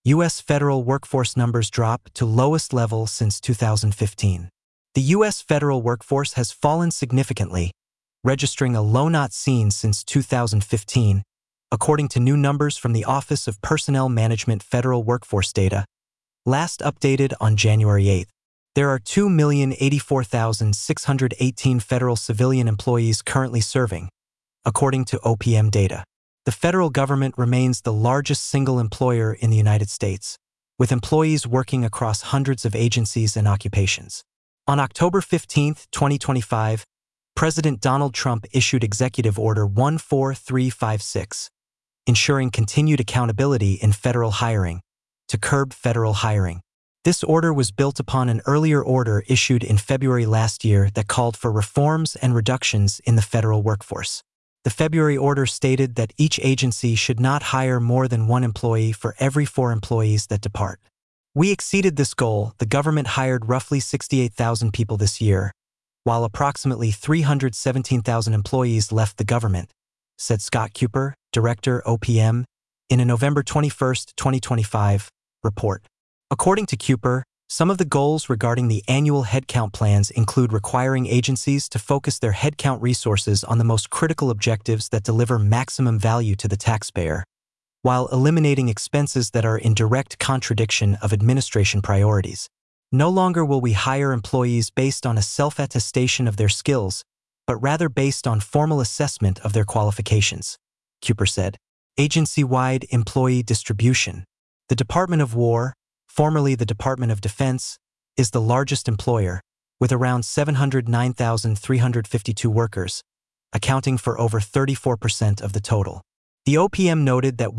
U.S. federal workforce numbers drop to lowest level since 2015. The U.S. federal workforce has fallen significantly, registering a low not seen since 2015, according to new numbers from the Office of Personnel Management Federal Workforce Data, last updated on January 8. There are 2,084,618 federal civilian employees currently serving, according to OPM data. The federal government remains the largest single employer in the United States, with employees working across hundreds of agencies and occupations. On October 15, 2025, President Donald Trump issued Executive Order 14356, ensuring continued accountability in federal hiring, to curb federal hiring. This order was built upon an earlier order issued in February last year that called for reforms and reductions in the federal workforce. The February order stated that each agency should not hire more than one employee for every 4 employees that depart. We exceeded this goal. The government hired roughly 68,000 people this year, while approximately 317,000 employees left the government, said Scott Cooper, Director OPM, in a November 21, 2025, report. According to Cooper, some of the goals regarding the annual headcount plans include requiring agencies to focus their headcount resources on the most critical objectives that deliver maximum value to the taxpayer, while eliminating expenses that are in direct contradiction of administration priorities. No longer will we hire employees based on a self-attestation of their skills, but rather based on formal assessment of their qualifications, Cooper said. Agency-wide employee distribution. The Department of War, formerly the Department of Defense, is the largest employer, with around 709,352 workers, accounting for over 34% of the total. The OPM noted that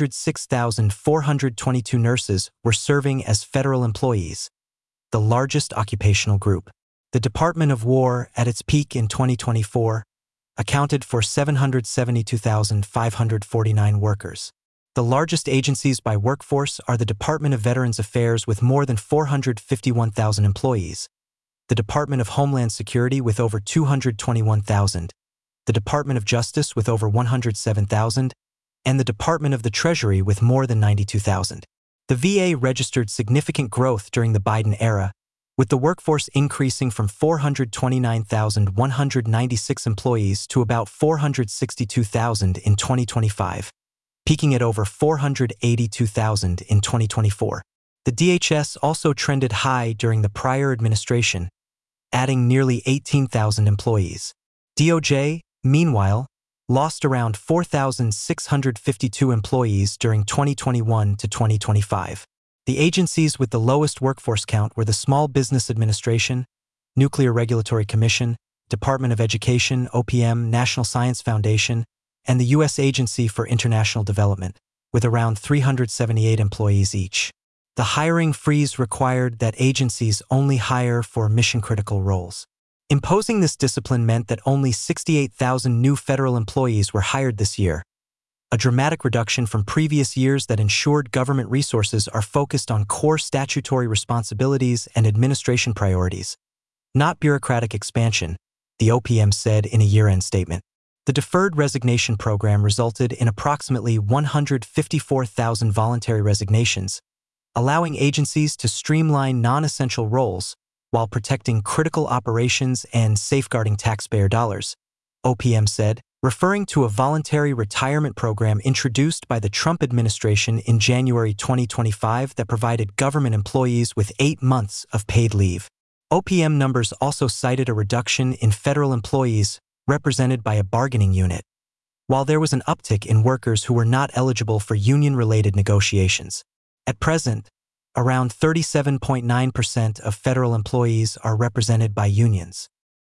106,422 nurses were serving as federal employees, the largest occupational group. The Department of War, at its peak in 2024, accounted for 772,549 workers. The largest agencies by workforce are the Department of Veterans Affairs with more than 451,000 employees, the Department of Homeland Security with over 221,000, the Department of Justice with over 107,000, and the Department of the Treasury with more than 92,000. The VA registered significant growth during the Biden era, with the workforce increasing from 429,196 employees to about 462,000 in 2025. Peaking at over 482,000 in 2024. The DHS also trended high during the prior administration, adding nearly 18,000 employees. DOJ, meanwhile, lost around 4,652 employees during 2021 to 2025. The agencies with the lowest workforce count were the Small Business Administration, Nuclear Regulatory Commission, Department of Education, OPM, National Science Foundation, and the U.S. Agency for International Development, with around 378 employees each. The hiring freeze required that agencies only hire for mission-critical roles. Imposing this discipline meant that only 68,000 new federal employees were hired this year, a dramatic reduction from previous years that ensured government resources are focused on core statutory responsibilities and administration priorities, not bureaucratic expansion, the OPM said in a year-end statement. The Deferred Resignation Program resulted in approximately 154,000 voluntary resignations, allowing agencies to streamline non-essential roles while protecting critical operations and safeguarding taxpayer dollars, OPM said, referring to a voluntary retirement program introduced by the Trump administration in January 2025 that provided government employees with 8 months of paid leave. OPM numbers also cited a reduction in federal employees represented by a bargaining unit, while there was an uptick in workers who were not eligible for union-related negotiations. At present, around 37.9% of federal employees are represented by unions.